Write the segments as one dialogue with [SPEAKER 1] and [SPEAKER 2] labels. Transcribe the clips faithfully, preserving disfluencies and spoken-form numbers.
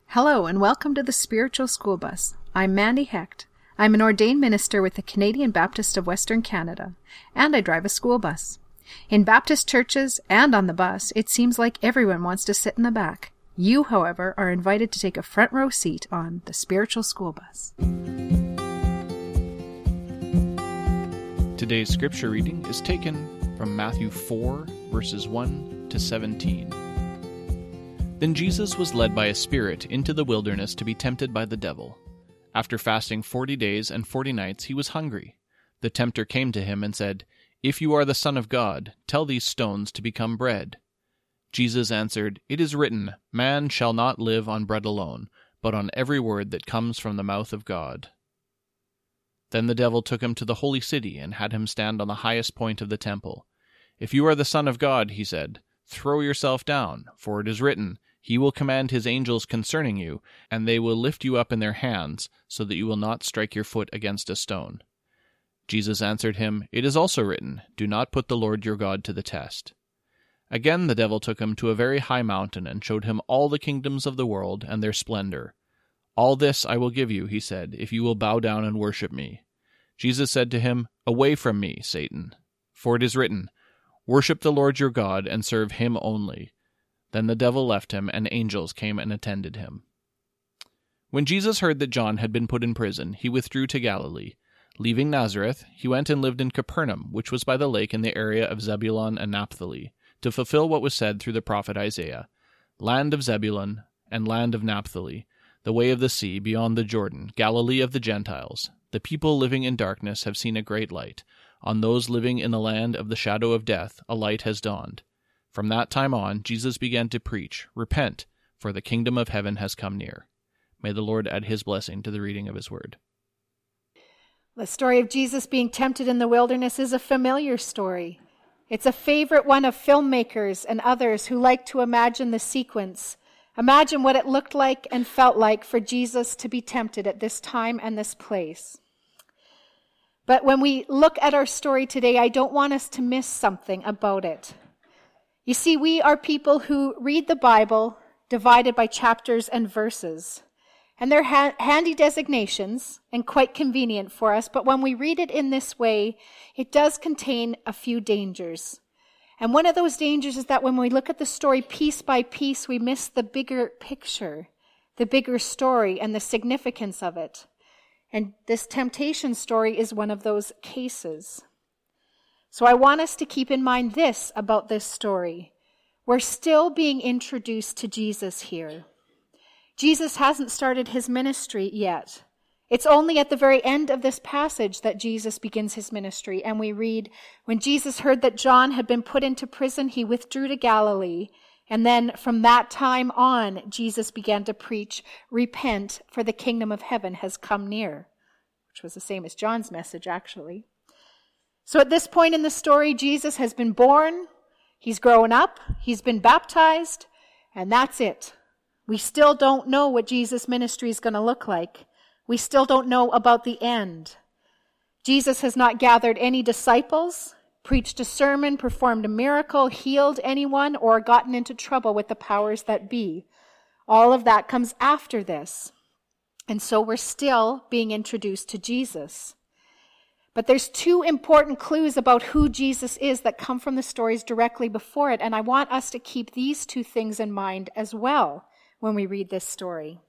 [SPEAKER 1] Hello and welcome to the Spiritual School Bus. I'm Mandy Hecht. I'm an ordained minister with the Canadian Baptist of Western Canada, and I drive a school bus. In Baptist churches and on the bus, it seems like everyone wants to sit in the back. You, however, are invited to take a front row seat on the Spiritual School Bus.
[SPEAKER 2] Today's scripture reading is taken from Matthew four, verses one to seventeen. Then Jesus was led by a spirit into the wilderness to be tempted by the devil. After fasting forty days and forty nights, he was hungry. The tempter came to him and said, "If you are the Son of God, tell these stones to become bread." Jesus answered, "It is written, man shall not live on bread alone, but on every word that comes from the mouth of God." Then the devil took him to the holy city and had him stand on the highest point of the temple. "If you are the Son of God," he said, "throw yourself down, for it is written, He will command His angels concerning you, and they will lift you up in their hands, so that you will not strike your foot against a stone." Jesus answered him, "It is also written, do not put the Lord your God to the test." Again the devil took him to a very high mountain and showed him all the kingdoms of the world and their splendor. "All this I will give you," he said, "if you will bow down and worship me." Jesus said to him, "Away from me, Satan, for it is written, worship the Lord your God and serve Him only." Then the devil left him, and angels came and attended him. When Jesus heard that John had been put in prison, he withdrew to Galilee. Leaving Nazareth, he went and lived in Capernaum, which was by the lake in the area of Zebulun and Naphtali, to fulfill what was said through the prophet Isaiah, "Land of Zebulun and land of Naphtali, the way of the sea beyond the Jordan, Galilee of the Gentiles. The people living in darkness have seen a great light. On those living in the land of the shadow of death, a light has dawned." From that time on, Jesus began to preach, "Repent, for the kingdom of heaven has come near." May the Lord add His blessing to the reading of His word.
[SPEAKER 3] The story of Jesus being tempted in the wilderness is a familiar story. It's a favorite one of filmmakers and others who like to imagine the sequence. Imagine what it looked like and felt like for Jesus to be tempted at this time and this place. But when we look at our story today, I don't want us to miss something about it. You see, we are people who read the Bible divided by chapters and verses. And they're ha- handy designations and quite convenient for us, but when we read it in this way, it does contain a few dangers. And one of those dangers is that when we look at the story piece by piece, we miss the bigger picture, the bigger story and the significance of it. And this temptation story is one of those cases. So I want us to keep in mind this about this story. We're still being introduced to Jesus here. Jesus hasn't started his ministry yet. It's only at the very end of this passage that Jesus begins his ministry. And we read, when Jesus heard that John had been put into prison, he withdrew to Galilee. And then from that time on, Jesus began to preach, "Repent, for the kingdom of heaven has come near," which was the same as John's message, actually. So at this point in the story, Jesus has been born, he's grown up, he's been baptized, and that's it. We still don't know what Jesus' ministry is going to look like. We still don't know about the end. Jesus has not gathered any disciples, preached a sermon, performed a miracle, healed anyone, or gotten into trouble with the powers that be. All of that comes after this. And so we're still being introduced to Jesus. But there's two important clues about who Jesus is that come from the stories directly before it, and I want us to keep these two things in mind as well when we read this story.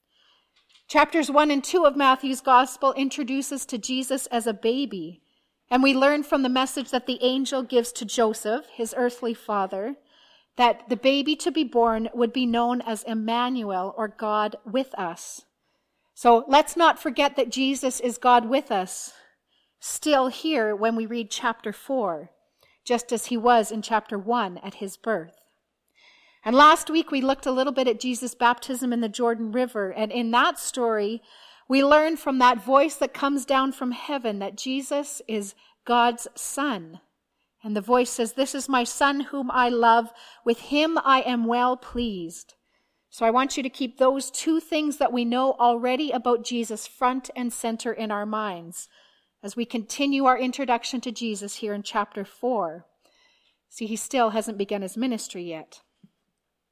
[SPEAKER 3] Chapters one and two of Matthew's Gospel introduce us to Jesus as a baby, and we learn from the message that the angel gives to Joseph, his earthly father, that the baby to be born would be known as Emmanuel, or God with us. So let's not forget that Jesus is God with us, still here when we read chapter four, just as he was in chapter one at his birth. And last week we looked a little bit at Jesus' baptism in the Jordan River, and in that story we learn from that voice that comes down from heaven that Jesus is God's Son. And the voice says, "This is my Son whom I love, with him I am well pleased." So I want you to keep those two things that we know already about Jesus front and center in our minds as we continue our introduction to Jesus here in chapter four. See, he still hasn't begun his ministry yet.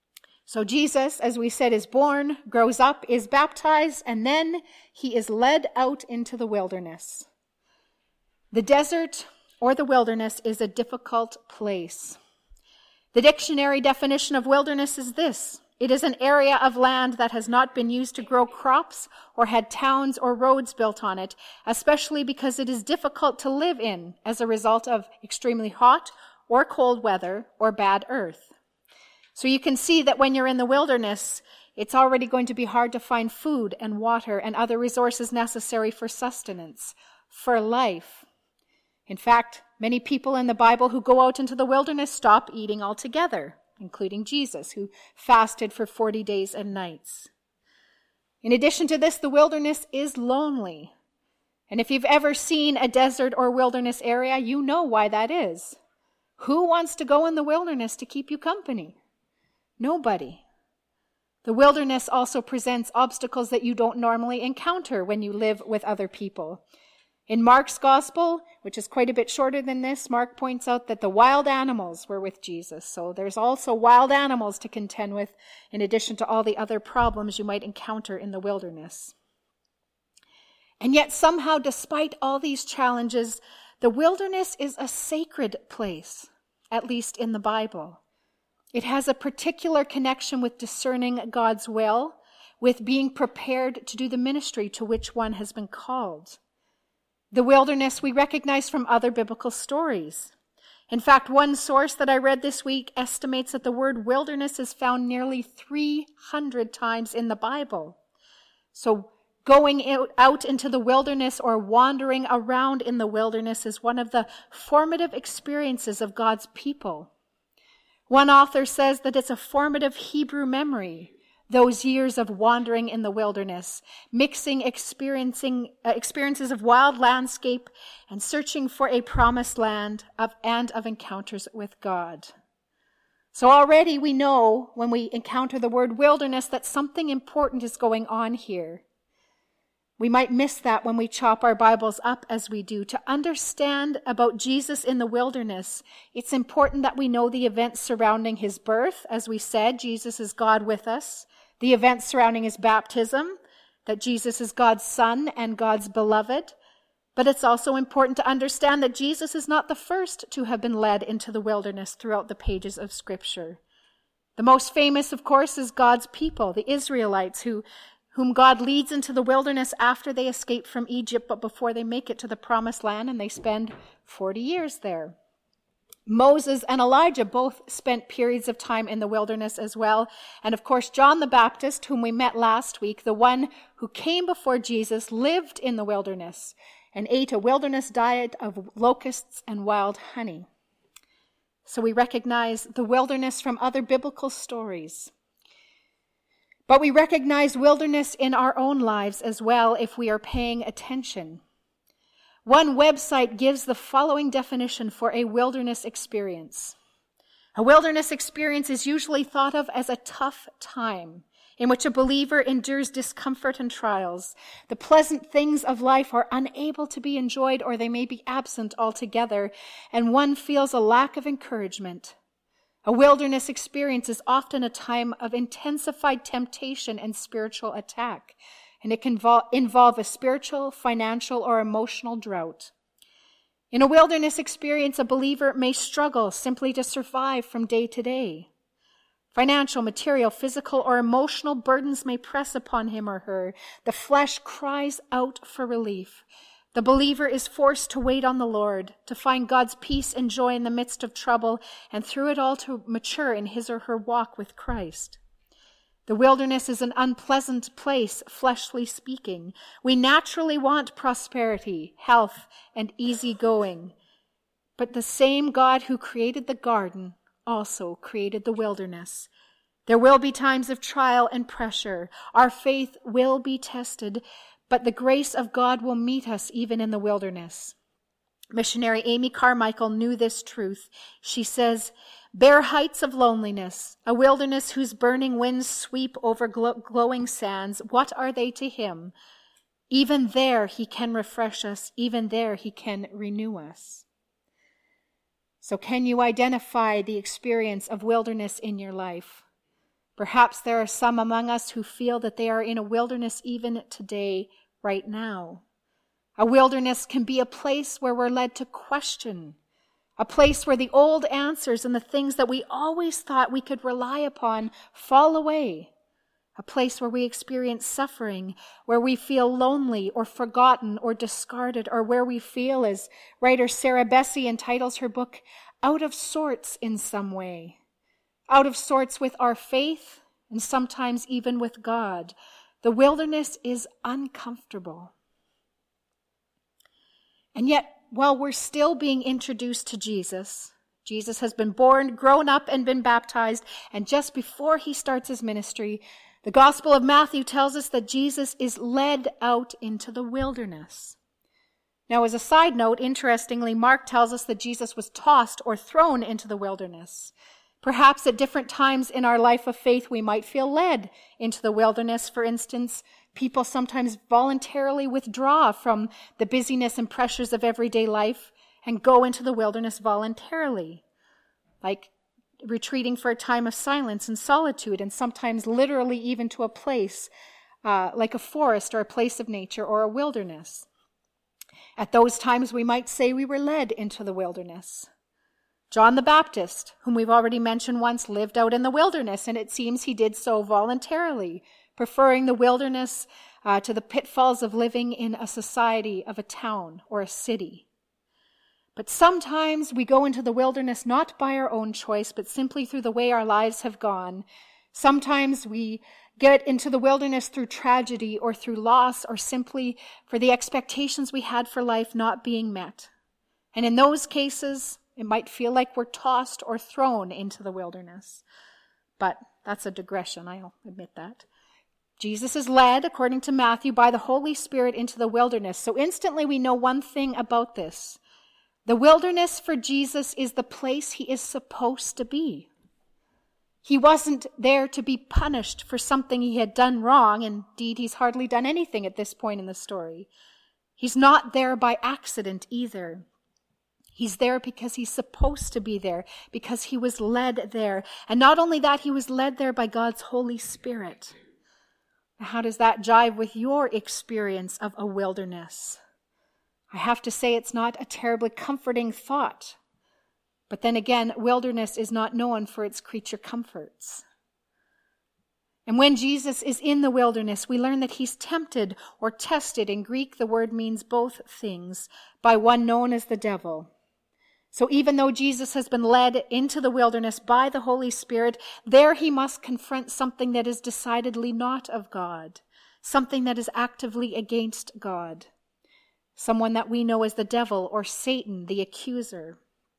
[SPEAKER 3] So Jesus, as we said, is born, grows up, is baptized, and then he is led out into the wilderness. The desert or the wilderness is a difficult place. The dictionary definition of wilderness is this: it is an area of land that has not been used to grow crops or had towns or roads built on it, especially because it is difficult to live in as a result of extremely hot or cold weather or bad earth. So you can see that when you're in the wilderness, it's already going to be hard to find food and water and other resources necessary for sustenance, for life. In fact, many people in the Bible who go out into the wilderness stop eating altogether, including Jesus, who fasted for forty days and nights. In addition to this, the wilderness is lonely. And if you've ever seen a desert or wilderness area, you know why that is. Who wants to go in the wilderness to keep you company? Nobody. The wilderness also presents obstacles that you don't normally encounter when you live with other people. In Mark's gospel, which is quite a bit shorter than this, Mark points out that the wild animals were with Jesus. So there's also wild animals to contend with, in addition to all the other problems you might encounter in the wilderness. And yet somehow, despite all these challenges, the wilderness is a sacred place, at least in the Bible. It has a particular connection with discerning God's will, with being prepared to do the ministry to which one has been called. The wilderness we recognize from other biblical stories. In fact, one source that I read this week estimates that the word wilderness is found nearly three hundred times in the Bible. So going out, out into the wilderness or wandering around in the wilderness is one of the formative experiences of God's people. One author says that it's a formative Hebrew memory, those years of wandering in the wilderness, mixing experiencing uh, experiences of wild landscape and searching for a promised land of, and of encounters with God. So already we know when we encounter the word wilderness that something important is going on here. We might miss that when we chop our Bibles up as we do. To understand about Jesus in the wilderness, it's important that we know the events surrounding his birth. As we said, Jesus is God with us. The events surrounding his baptism, that Jesus is God's son and God's beloved. But it's also important to understand that Jesus is not the first to have been led into the wilderness throughout the pages of Scripture. The most famous, of course, is God's people, the Israelites, who whom God leads into the wilderness after they escape from Egypt, but before they make it to the promised land, and they spend forty years there. Moses and Elijah both spent periods of time in the wilderness as well. And of course, John the Baptist, whom we met last week, the one who came before Jesus, lived in the wilderness and ate a wilderness diet of locusts and wild honey. So we recognize the wilderness from other biblical stories. But we recognize wilderness in our own lives as well if we are paying attention. One website gives the following definition for a wilderness experience. A wilderness experience is usually thought of as a tough time in which a believer endures discomfort and trials. The pleasant things of life are unable to be enjoyed, or they may be absent altogether, and one feels a lack of encouragement. A wilderness experience is often a time of intensified temptation and spiritual attack, and it can vol- involve a spiritual, financial, or emotional drought. In a wilderness experience, a believer may struggle simply to survive from day to day. Financial, material, physical, or emotional burdens may press upon him or her. The flesh cries out for relief. The believer is forced to wait on the Lord, to find God's peace and joy in the midst of trouble, and through it all to mature in his or her walk with Christ. The wilderness is an unpleasant place, fleshly speaking. We naturally want prosperity, health, and easy going. But the same God who created the garden also created the wilderness. There will be times of trial and pressure. Our faith will be tested, but the grace of God will meet us even in the wilderness. Missionary Amy Carmichael knew this truth. She says, "Bare heights of loneliness, a wilderness whose burning winds sweep over glow- glowing sands, what are they to him? Even there he can refresh us. Even there he can renew us." So can you identify the experience of wilderness in your life? Perhaps there are some among us who feel that they are in a wilderness even today, right now. A wilderness can be a place where we're led to question, a place where the old answers and the things that we always thought we could rely upon fall away, a place where we experience suffering, where we feel lonely or forgotten or discarded, or where we feel, as writer Sarah Bessey entitles her book, out of sorts in some way. Out of sorts with our faith, and sometimes even with God. The wilderness is uncomfortable. And yet, while we're still being introduced to Jesus, Jesus has been born, grown up, and been baptized, and just before he starts his ministry, the Gospel of Matthew tells us that Jesus is led out into the wilderness. Now, as a side note, interestingly, Mark tells us that Jesus was tossed or thrown into the wilderness. Perhaps at different times in our life of faith, we might feel led into the wilderness. For instance, people sometimes voluntarily withdraw from the busyness and pressures of everyday life and go into the wilderness voluntarily, like retreating for a time of silence and solitude, and sometimes literally even to a place uh, like a forest or a place of nature or a wilderness. At those times, we might say we were led into the wilderness. John the Baptist, whom we've already mentioned once, lived out in the wilderness, and it seems he did so voluntarily, preferring the wilderness uh, to the pitfalls of living in a society of a town or a city. But sometimes we go into the wilderness not by our own choice, but simply through the way our lives have gone. Sometimes we get into the wilderness through tragedy or through loss, or simply for the expectations we had for life not being met. And in those cases, it might feel like we're tossed or thrown into the wilderness. But that's a digression, I'll admit that. Jesus is led, according to Matthew, by the Holy Spirit into the wilderness. So instantly we know one thing about this. The wilderness for Jesus is the place he is supposed to be. He wasn't there to be punished for something he had done wrong. Indeed, he's hardly done anything at this point in the story. He's not there by accident either. He's there because he's supposed to be there, because he was led there. And not only that, he was led there by God's Holy Spirit. How does that jive with your experience of a wilderness? I have to say it's not a terribly comforting thought. But then again, wilderness is not known for its creature comforts. And when Jesus is in the wilderness, we learn that he's tempted or tested. In Greek, the word means both things, by one known as the devil. So even though Jesus has been led into the wilderness by the Holy Spirit, there he must confront something that is decidedly not of God, something that is actively against God, someone that we know as the devil or Satan, the accuser.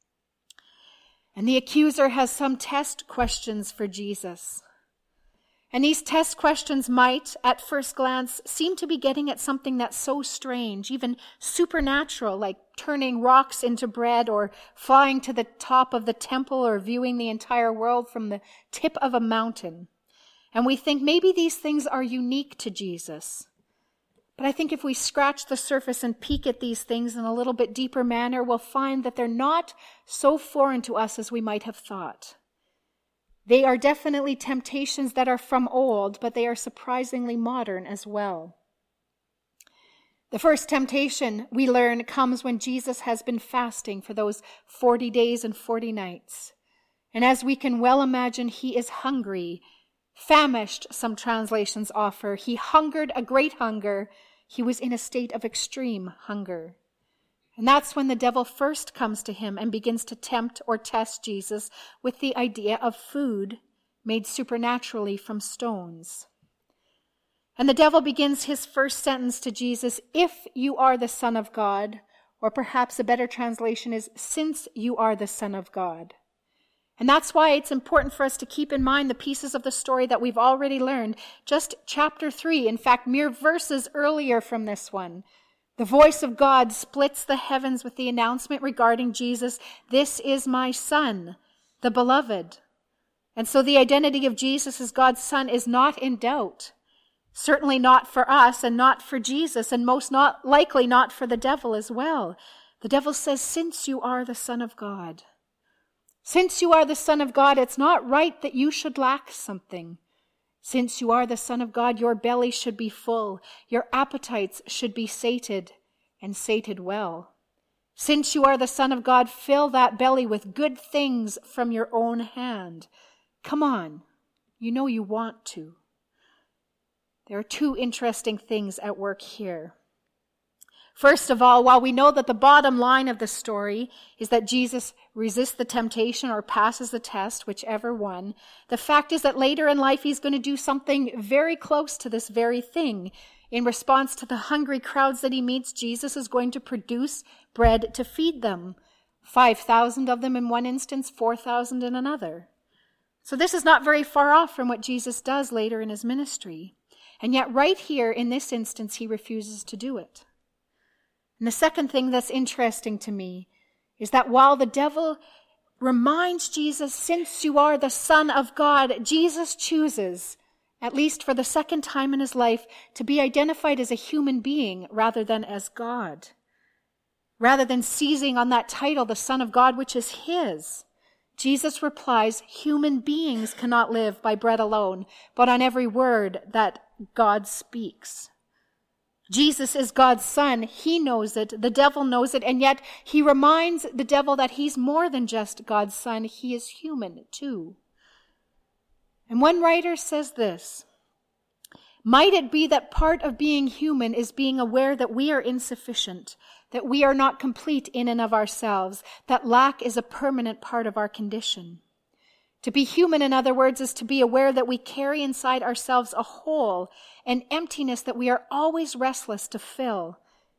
[SPEAKER 3] And the accuser has some test questions for Jesus. And these test questions might, at first glance, seem to be getting at something that's so strange, even supernatural, like turning rocks into bread or flying to the top of the temple or viewing the entire world from the tip of a mountain. And we think maybe these things are unique to Jesus. But I think if we scratch the surface and peek at these things in a little bit deeper manner, we'll find that they're not so foreign to us as we might have thought. They are definitely temptations that are from old, but they are surprisingly modern as well. The first temptation, we learn, comes when Jesus has been fasting for those forty days and forty nights. And as we can well imagine, he is hungry, famished, some translations offer. He hungered a great hunger. He was in a state of extreme hunger. And that's when the devil first comes to him and begins to tempt or test Jesus with the idea of food made supernaturally from stones. And the devil begins his first sentence to Jesus, "If you are the Son of God," or perhaps a better translation is, "Since you are the Son of God." And that's why it's important for us to keep in mind the pieces of the story that we've already learned. Just chapter three, in fact, mere verses earlier from this one. The voice of God splits the heavens with the announcement regarding Jesus, "This is my Son, the Beloved." And so the identity of Jesus as God's Son is not in doubt. Certainly not for us and not for Jesus, and most not likely not for the devil as well. The devil says, "Since you are the Son of God, since you are the Son of God, it's not right that you should lack something. Since you are the Son of God, your belly should be full, your appetites should be sated, and sated well. Since you are the Son of God, fill that belly with good things from your own hand. Come on, you know you want to. There are two interesting things at work here. First of all, while we know that the bottom line of the story is that Jesus resists the temptation or passes the test, whichever one, the fact is that later in life he's going to do something very close to this very thing. In response to the hungry crowds that he meets, Jesus is going to produce bread to feed them. five thousand of them in one instance, four thousand in another. So this is not very far off from what Jesus does later in his ministry. And yet right here in this instance, he refuses to do it. And the second thing that's interesting to me is that while the devil reminds Jesus, since you are the Son of God, Jesus chooses, at least for the second time in his life, to be identified as a human being rather than as God. Rather than seizing on that title, the Son of God, which is his, Jesus replies, human beings cannot live by bread alone, but on every word that God speaks. Jesus is God's Son. He knows it. The devil knows it. And yet he reminds the devil that he's more than just God's Son. He is human too. And one writer says this, might it be that part of being human is being aware that we are insufficient, that we are not complete in and of ourselves, that lack is a permanent part of our condition. To be human, in other words, is to be aware that we carry inside ourselves a hole, an emptiness that we are always restless to fill.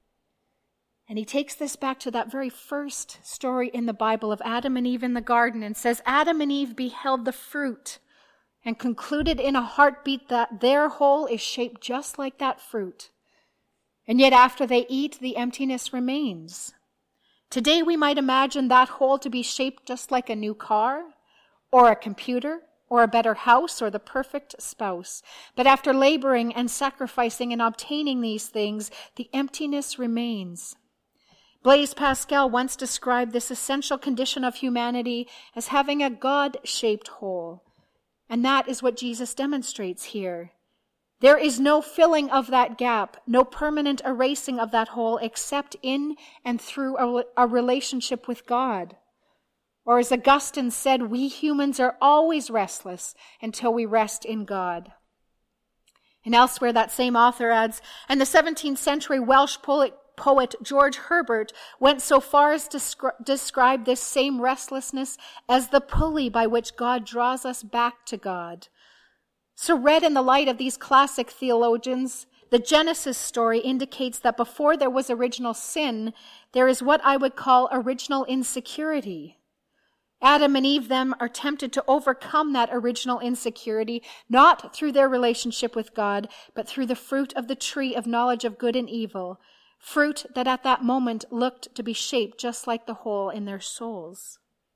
[SPEAKER 3] And he takes this back to that very first story in the Bible of Adam and Eve in the garden and says, Adam and Eve beheld the fruit and concluded in a heartbeat that their hole is shaped just like that fruit. And yet after they eat, the emptiness remains. Today we might imagine that hole to be shaped just like a new car, or a computer, or a better house, or the perfect spouse. But after laboring and sacrificing and obtaining these things, the emptiness remains. Blaise Pascal once described this essential condition of humanity as having a God-shaped hole. And that is what Jesus demonstrates here. There is no filling of that gap, no permanent erasing of that hole except in and through a, a relationship with God. Or as Augustine said, we humans are always restless until we rest in God. And elsewhere, that same author adds, and the seventeenth century Welsh poet, poet George Herbert went so far as to descri- describe this same restlessness as the pulley by which God draws us back to God. So read in the light of these classic theologians, the Genesis story indicates that before there was original sin, there is what I would call original insecurity. Adam and Eve then are tempted to overcome that original insecurity, not through their relationship with God, but through the fruit of the tree of knowledge of good and evil, fruit that at that moment looked to be shaped just like the hole in their souls.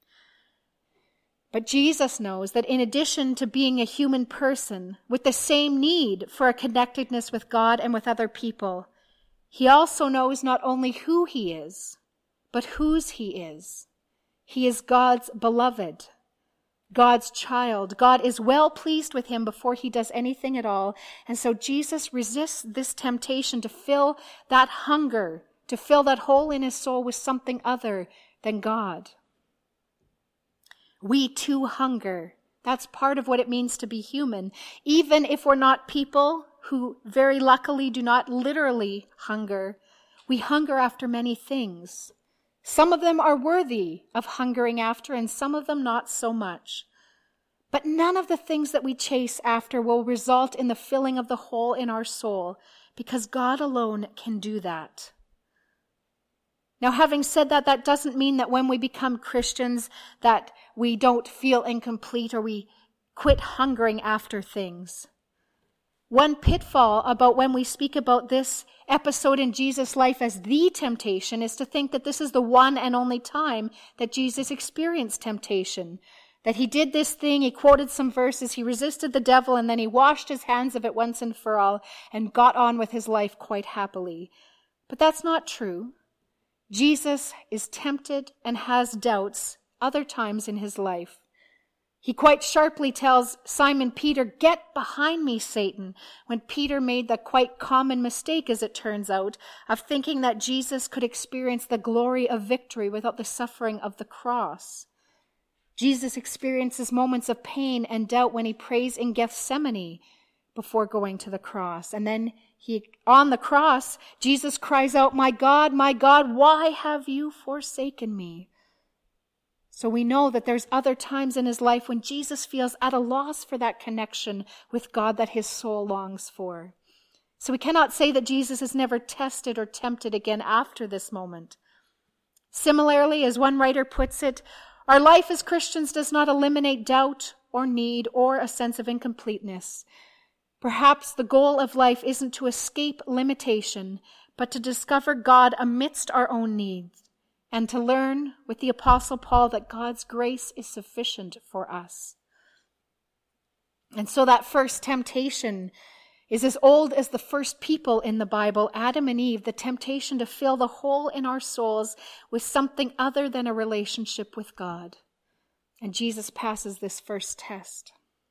[SPEAKER 3] But Jesus knows that in addition to being a human person with the same need for a connectedness with God and with other people, he also knows not only who he is, but whose he is. He is God's beloved, God's child. God is well pleased with him before he does anything at all. And so Jesus resists this temptation to fill that hunger, to fill that hole in his soul with something other than God. We too hunger. That's part of what it means to be human. Even if we're not people who very luckily do not literally hunger, we hunger after many things. Some of them are worthy of hungering after, and some of them not so much. But none of the things that we chase after will result in the filling of the hole in our soul, because God alone can do that. Now, having said that, that doesn't mean that when we become Christians that we don't feel incomplete or we quit hungering after things. One pitfall about when we speak about this episode in Jesus' life as the temptation is to think that this is the one and only time that Jesus experienced temptation. That he did this thing, he quoted some verses, he resisted the devil, and then he washed his hands of it once and for all and got on with his life quite happily. But that's not true. Jesus is tempted and has doubts other times in his life. He quite sharply tells Simon Peter, "Get behind me, Satan," when Peter made the quite common mistake, as it turns out, of thinking that Jesus could experience the glory of victory without the suffering of the cross. Jesus experiences moments of pain and doubt when he prays in Gethsemane before going to the cross. And then he, on the cross, Jesus cries out, "My God, my God, why have you forsaken me?" So we know that there's other times in his life when Jesus feels at a loss for that connection with God that his soul longs for. So we cannot say that Jesus is never tested or tempted again after this moment. Similarly, as one writer puts it, our life as Christians does not eliminate doubt or need or a sense of incompleteness. Perhaps the goal of life isn't to escape limitation, but to discover God amidst our own needs, and to learn with the Apostle Paul that God's grace is sufficient for us. And so that first temptation is as old as the first people in the Bible, Adam and Eve, the temptation to fill the hole in our souls with something other than a relationship with God. And Jesus passes this first test.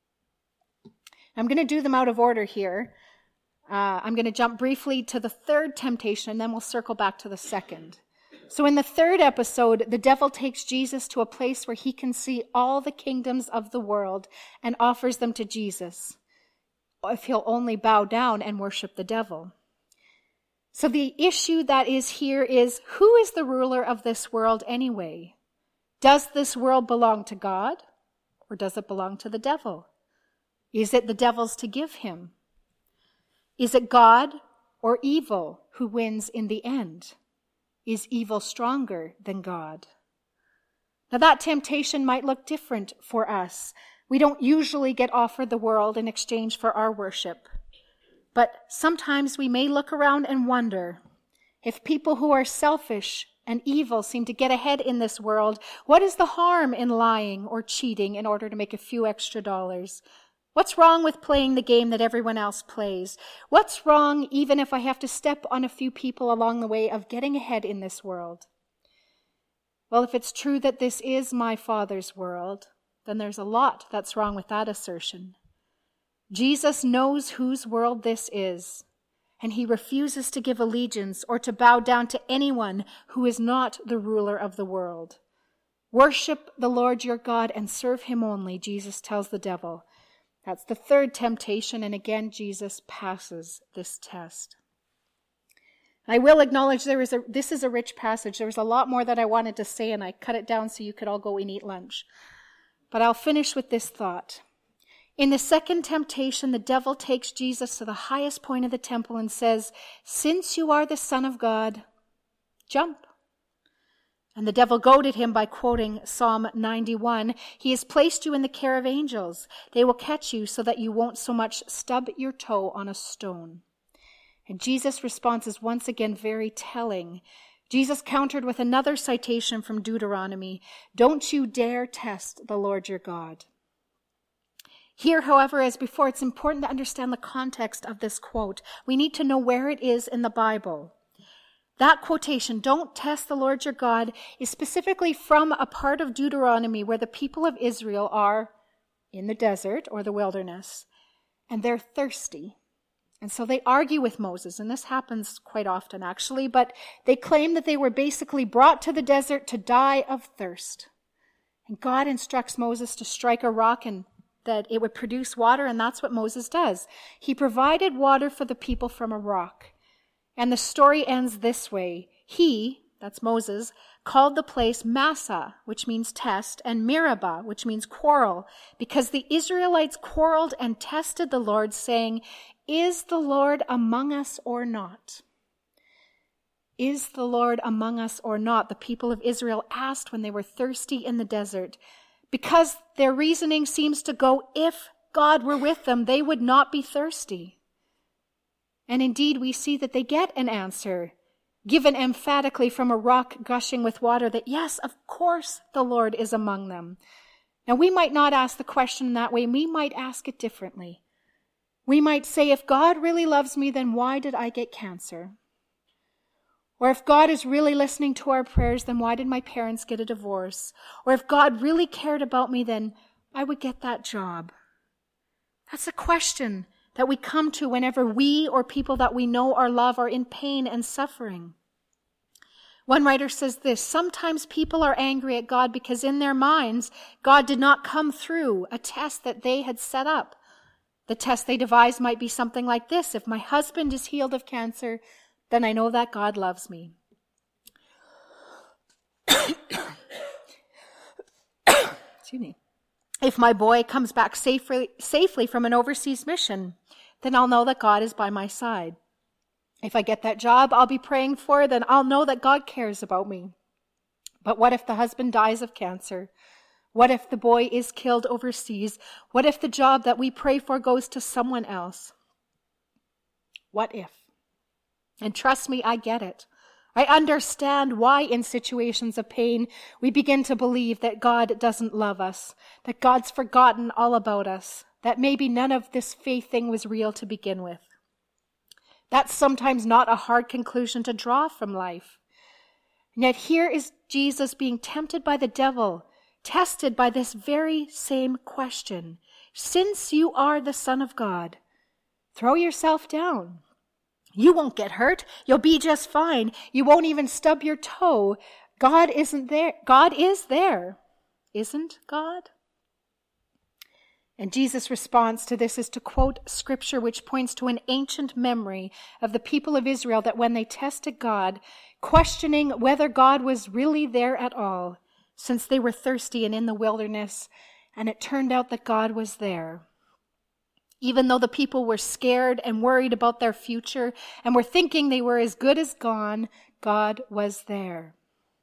[SPEAKER 3] I'm going to do them out of order here. Uh, I'm going to jump briefly to the third temptation, and then we'll circle back to the second. So in the third episode, the devil takes Jesus to a place where he can see all the kingdoms of the world and offers them to Jesus, if he'll only bow down and worship the devil. So the issue that is here is, who is the ruler of this world anyway? Does this world belong to God, or does it belong to the devil? Is it the devil's to give him? Is it God or evil who wins in the end? Is evil stronger than God? Now that temptation might look different for us. We don't usually get offered the world in exchange for our worship. But sometimes we may look around and wonder, if people who are selfish and evil seem to get ahead in this world, what is the harm in lying or cheating in order to make a few extra dollars? What's wrong with playing the game that everyone else plays? What's wrong even if I have to step on a few people along the way of getting ahead in this world? Well, if it's true that this is my Father's world, then there's a lot that's wrong with that assertion. Jesus knows whose world this is, and he refuses to give allegiance or to bow down to anyone who is not the ruler of the world. Worship the Lord your God and serve him only, Jesus tells the devil. That's the third temptation, and again, Jesus passes this test. I will acknowledge there is a, this is a rich passage. There was a lot more that I wanted to say, and I cut it down so you could all go and eat lunch. But I'll finish with this thought. In the second temptation, the devil takes Jesus to the highest point of the temple and says, "Since you are the Son of God, jump." And the devil goaded him by quoting Psalm ninety-one, "He has placed you in the care of angels. They will catch you so that you won't so much stub your toe on a stone." And Jesus' response is once again very telling. Jesus countered with another citation from Deuteronomy, "Don't you dare test the Lord your God." Here, however, as before, it's important to understand the context of this quote. We need to know where it is in the Bible. That quotation, "Don't test the Lord your God," is specifically from a part of Deuteronomy where the people of Israel are in the desert or the wilderness, and they're thirsty. And so they argue with Moses, and this happens quite often actually, but they claim that they were basically brought to the desert to die of thirst. And God instructs Moses to strike a rock and that it would produce water, and that's what Moses does. He provided water for the people from a rock. And the story ends this way. He, that's Moses, called the place Massah, which means test, and Meribah, which means quarrel, because the Israelites quarreled and tested the Lord, saying, "Is the Lord among us or not?" Is the Lord among us or not? The people of Israel asked when they were thirsty in the desert, because their reasoning seems to go, if God were with them, they would not be thirsty. And indeed, we see that they get an answer, given emphatically from a rock gushing with water, that yes, of course the Lord is among them. Now, we might not ask the question that way. We might ask it differently. We might say, if God really loves me, then why did I get cancer? Or if God is really listening to our prayers, then why did my parents get a divorce? Or if God really cared about me, then I would get that job? That's a question that we come to whenever we or people that we know or love are in pain and suffering. One writer says this: sometimes people are angry at God because in their minds, God did not come through a test that they had set up. The test they devised might be something like this: if my husband is healed of cancer, then I know that God loves me. Excuse me. If my boy comes back safely, safely from an overseas mission, then I'll know that God is by my side. If I get that job I'll be praying for, then I'll know that God cares about me. But what if the husband dies of cancer? What if the boy is killed overseas? What if the job that we pray for goes to someone else? What if? And trust me, I get it. I understand why in situations of pain we begin to believe that God doesn't love us, that God's forgotten all about us, that maybe none of this faith thing was real to begin with. That's sometimes not a hard conclusion to draw from life. And yet here is Jesus being tempted by the devil, tested by this very same question. Since you are the Son of God, throw yourself down. You won't get hurt. You'll be just fine. You won't even stub your toe. God isn't there. God is there. Isn't God? And Jesus' response to this is to quote scripture which points to an ancient memory of the people of Israel that when they tested God, questioning whether God was really there at all, since they were thirsty and in the wilderness, and it turned out that God was there. Even though the people were scared and worried about their future and were thinking they were as good as gone, God was there.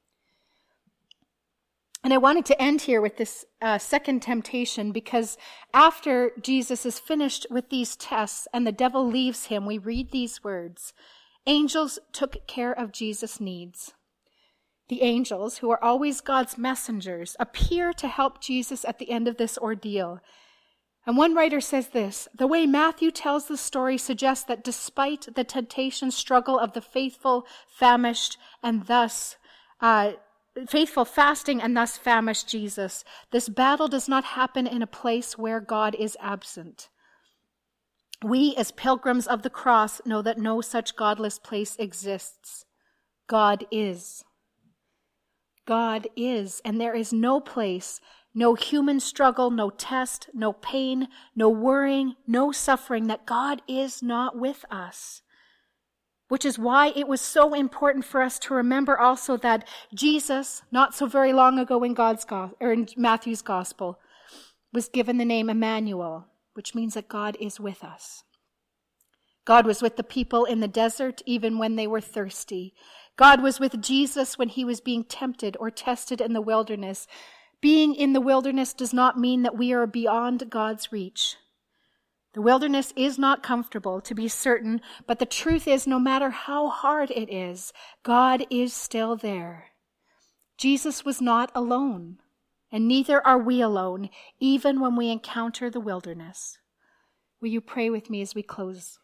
[SPEAKER 3] And I wanted to end here with this uh, second temptation, because after Jesus is finished with these tests and the devil leaves him, we read these words: angels took care of Jesus' needs. The angels, who are always God's messengers, appear to help Jesus at the end of this ordeal. And one writer says this: the way Matthew tells the story suggests that despite the temptation struggle of the faithful, famished, and thus uh, faithful fasting and thus famished Jesus, this battle does not happen in a place where God is absent. We, as pilgrims of the cross, know that no such godless place exists. God is. God is, and there is no place, no human struggle, no test, no pain, no worrying, no suffering, that God is not with us. Which is why it was so important for us to remember also that Jesus, not so very long ago in God's go- or in Matthew's gospel, was given the name Emmanuel, which means that God is with us. God was with the people in the desert even when they were thirsty. God was with Jesus when he was being tempted or tested in the wilderness. Being in the wilderness does not mean that we are beyond God's reach. The wilderness is not comfortable, to be certain, but the truth is, no matter how hard it is, God is still there. Jesus was not alone, and neither are we alone, even when we encounter the wilderness. Will you pray with me as we close?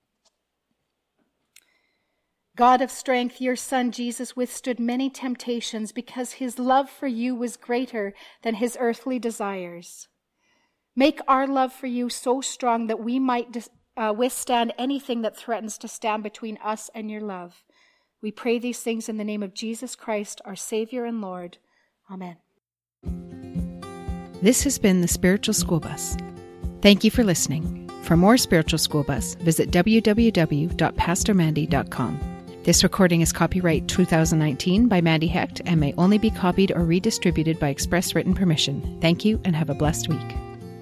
[SPEAKER 3] God of strength, your Son Jesus withstood many temptations because his love for you was greater than his earthly desires. Make our love for you so strong that we might uh, withstand anything that threatens to stand between us and your love. We pray these things in the name of Jesus Christ, our Savior and Lord. Amen.
[SPEAKER 1] This has been the Spiritual School Bus. Thank you for listening. For more Spiritual School Bus, visit w w w dot pastor mandy dot com. This recording is copyright two thousand nineteen by Mandy Hecht and may only be copied or redistributed by express written permission. Thank you and have a blessed week.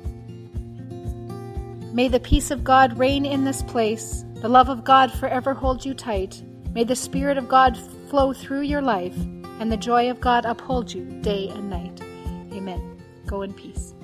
[SPEAKER 3] May the peace of God reign in this place, the love of God forever hold you tight. May the Spirit of God flow through your life, and the joy of God uphold you day and night. Amen. Go in peace.